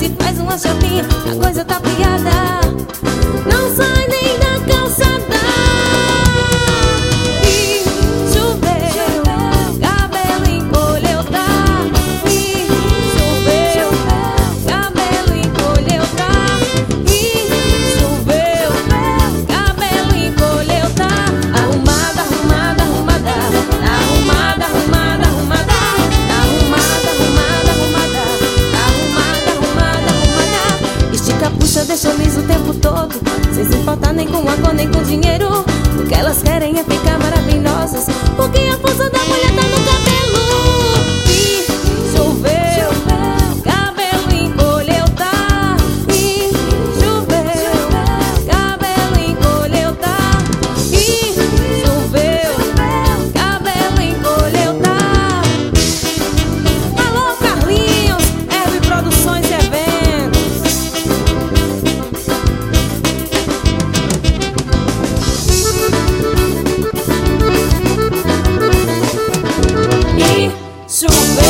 se faz uma chavinha, a coisa tá piada. Não sai nem da calçada. E choveu, cabelo encolheu, tá? E choveu, cabelo encolheu, tá? E choveu, cabelo encolheu, tá? Arrumada, arrumada, arrumada. Arrumada, arrumada, arrumada. Arrumada, arrumada, arrumada. Arrumada, arrumada, arrumada. Estica, puxa, deixa liso o tempo todo, sem se importar nem com água nem com dinheiro. O que elas querem é ficar maravilhosas, porque a força da mulher tá no cabelo. E choveu, cabelo encolheu, tá? E choveu, cabelo encolheu, tá? E choveu, cabelo encolheu, tá? Alô, Carlinhos, Herb Produções e Eventos. E choveu.